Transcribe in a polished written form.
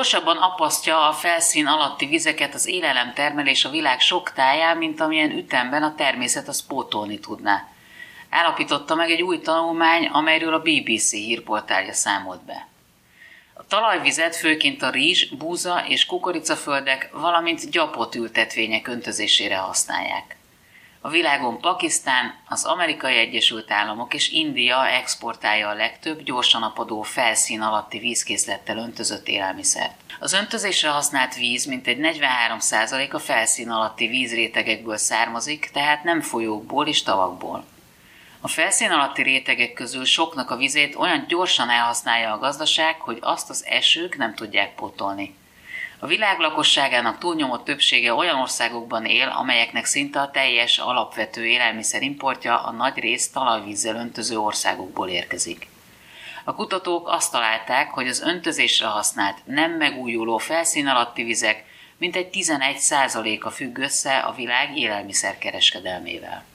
Gyorsabban apasztja a felszín alatti vizeket az élelemtermelés a világ sok táján, mint amilyen ütemben a természet azt pótolni tudná. Állapította meg egy új tanulmány, amelyről a BBC hírportálja számolt be. A talajvizet főként a rizs, búza és kukoricaföldek, valamint gyapott ültetvények öntözésére használják. A világon Pakisztán, az Amerikai Egyesült Államok és India exportálja a legtöbb gyorsan apadó felszín alatti vízkészlettel öntözött élelmiszert. Az öntözésre használt víz mintegy 43% a felszín alatti vízrétegekből származik, tehát nem folyókból és tavakból. A felszín alatti rétegek közül soknak a vizét olyan gyorsan elhasználja a gazdaság, hogy azt az esők nem tudják pótolni. A világ lakosságának túlnyomó többsége olyan országokban él, amelyeknek szinte a teljes alapvető élelmiszer importja a nagy részt talajvízzel öntöző országokból érkezik. A kutatók azt találták, hogy az öntözésre használt nem megújuló felszín alatti vizek mintegy 11%-a függ össze a világ élelmiszerkereskedelmével.